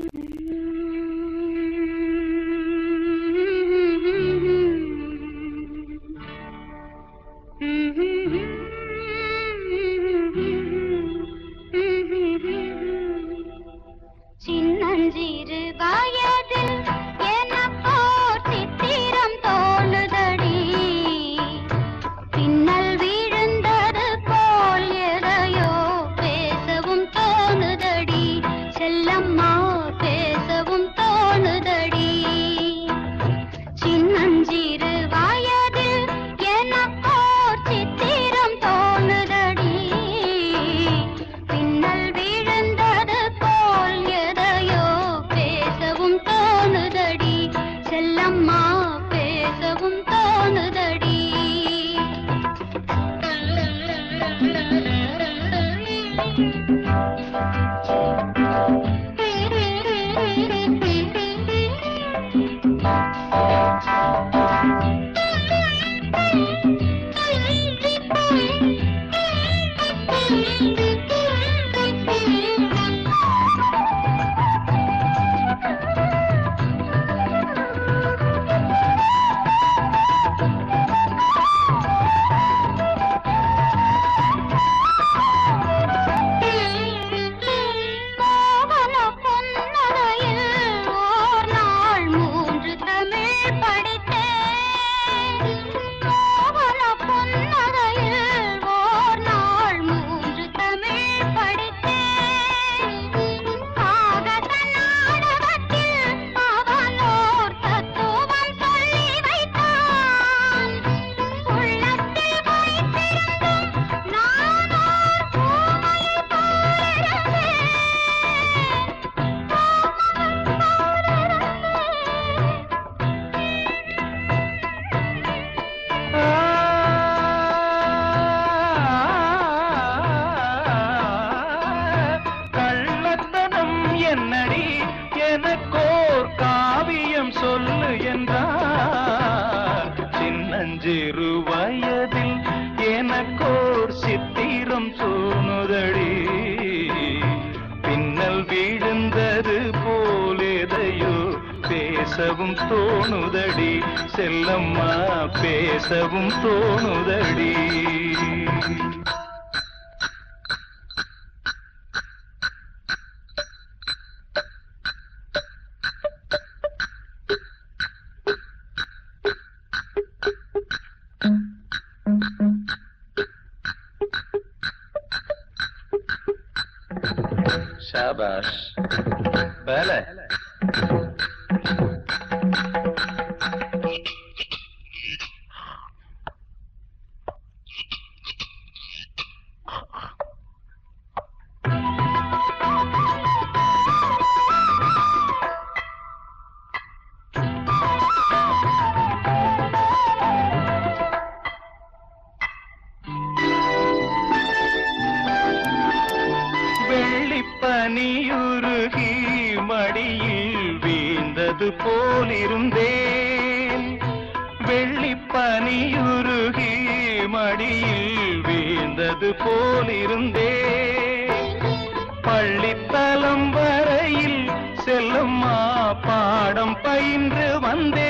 சின்னஞ்சிறு வயதில் எனக்கோர் சித்திரம் தோணுதடி, பின்னல் விழுந்தது போல் எதையோ பேசவும் தோணுதடி, செல்லம்மா பேசவும் தோணுதடி. சின்னஞ்சிறு வயதில் எனக்கோர் சித்திரம் தோணுதடி, பின்னல் விழுந்தது போல் எதையோ பேசவும் தோணுதடி, செல்லம்மா பேசவும் தோணுதடி. என்னடி எனக்கோர் காவியம் சொல்லு என்றார், சின்னஞ்சிறு வயதில் எனக்கோர் சித்திரம் தோணுதடி, பின்னல் விழுந்தது போலேதையோ பேசவும் தோணுதடி, செல்லம்மா பேசவும் தோணுதடி. शाबाश पहले பனியுருகி மடியில் வீழ்ந்தது போலிருந்தேன், வெள்ளிப் பனியுருகி மடியில் வீழ்ந்தது போலிருந்தேன், பள்ளித்தலம் வரையில் செல்லம்மா பாடம் பயின்று வந்தேன்.